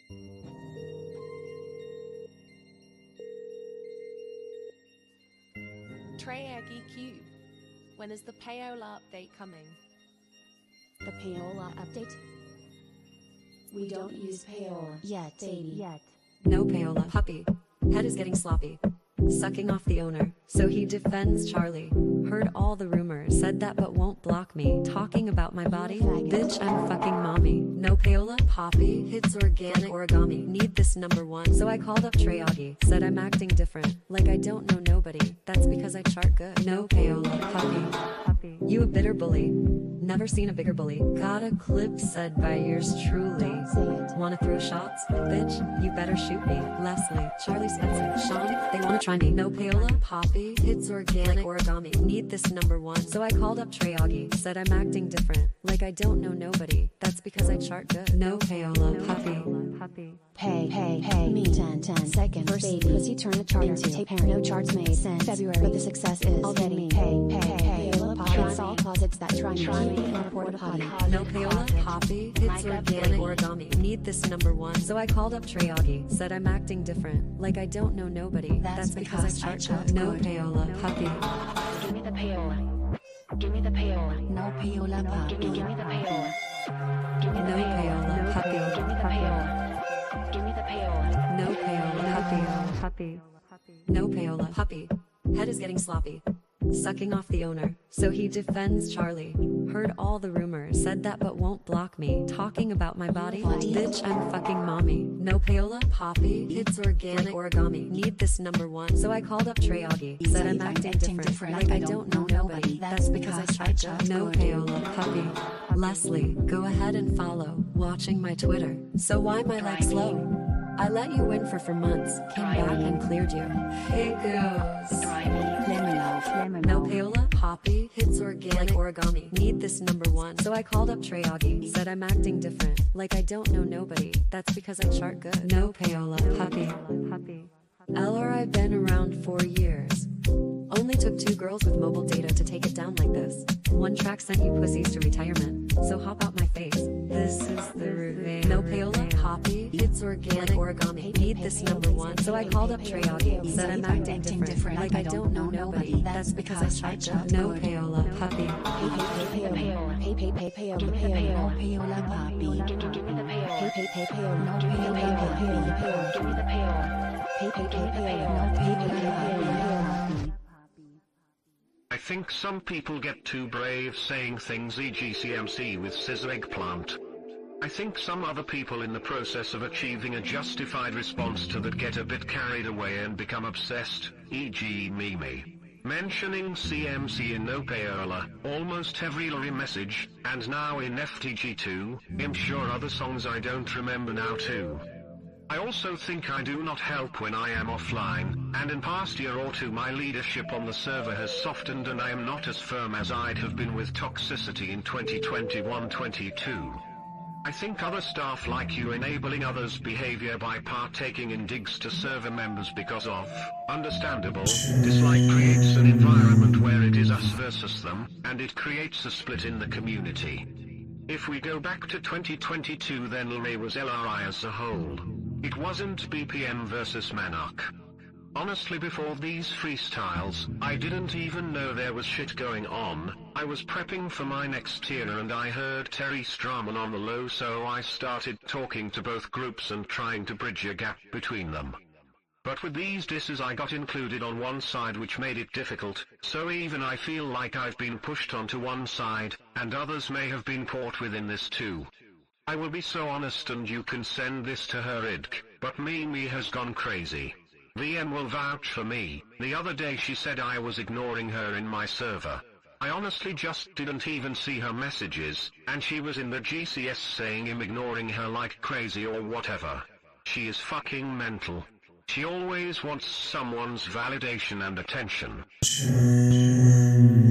Treyarch EQ. When is the Payola update coming? The Payola update? We don't use Payola yet, baby. No Payola, puppy. Head is getting sloppy. Sucking off the owner, so he defends Charlie. Heard all the rumors, said that but won't block me. Talking about my body, bitch, I'm fucking mommy. No Payola, poppy, hits organic origami. Need this #1, so I called up Treyarch. Said I'm acting different, like I don't know nobody. That's because I chart good. No Payola, puppy. You a bitter bully. Never seen a bigger bully. Got a clip said by yours truly. Wanna throw shots? Bitch, you better shoot me. Leslie, Charlie Spencer, Sean, they wanna try me. No Payola, poppy, hits organic origami. Need this #1, so I called up Treyarch. Said I'm acting different, like I don't know nobody. That's because I chart good. No Payola, puppy. Hey, me 10 seconds. First baby, pussy turn the chart into tape hair. No charts made since February, but the success is already me. Hey, it's all closets that try me. Porta potty. No Payola, poppy, hits organic origami. Need this #1, so I called up Treyarch. Said I'm acting different, like I don't know nobody. That's because I chart good. No Payola, puppy. Give me the Payola. Give me the Payola. No Payola, puppy. Give me the Payola. Give me the Payola, puppy. Give me the Payola. Give me the Payola. No Payola, puppy. No Payola, puppy. Head is getting sloppy. Sucking off the owner, so he defends Charlie. Heard all the rumors, said that but won't block me. Talking about my body, bitch, I'm fucking mommy. No Payola, poppy, hits organic origami. Need this #1, so I called up Treyarch. Said I'm acting different, like I don't know nobody. That's because I tried good. No Payola, puppy. Leslie, go ahead and follow. Watching my Twitter, so why my like slow? I let you win for months, came back and cleared you. Hey girls. No Payola, poppy, hits organic origami. Need this #1, so I called up Treyarch. Said I'm acting different, like I don't know nobody. That's because I chart good. No Payola, puppy. LR, I've been around 4 years. Only took 2 girls with mobile data to take it down like this. 1 track sent you pussies to retirement, so hop out my face. This is the revenge. No Payola, poppy, hits organic origami. Need this #1, so I called up Treyarch. Said I'm acting different, like I don't know nobody. That's because I tried good. No Payola, puppy. Give me the Payola, puppy. Give me the Payola. No Payola, give me the Payola. I think some people get too brave saying things e.g. CMC with scissor eggplant. I think some other people in the process of achieving a justified response to that get a bit carried away and become obsessed, e.g. Mimi. Mentioning CMC in No Payola, almost every Larry message, and now in FTG2, I'm sure other songs I don't remember now too. I also think I do not help when I am offline, and in past year or two my leadership on the server has softened and I am not as firm as I'd have been with toxicity in 2021-22. I think other staff like you enabling others' behavior by partaking in digs to server members because of, understandable, dislike creates an environment where it is us versus them, and it creates a split in the community. If we go back to 2022 then LRA was LRI as a whole. It wasn't BPM versus Manarch. Honestly, before these freestyles, I didn't even know there was shit going on. I was prepping for my next tier and I heard Terry Straman on the low, so I started talking to both groups and trying to bridge a gap between them. But with these disses I got included on one side, which made it difficult, so even I feel like I've been pushed onto one side, and others may have been caught within this too. I will be so honest, and you can send this to her idk, but Mimi has gone crazy. VM will vouch for me. The other day she said I was ignoring her in my server. I honestly just didn't even see her messages, and she was in the GCS saying I'm ignoring her like crazy or whatever. She is fucking mental. She always wants someone's validation and attention.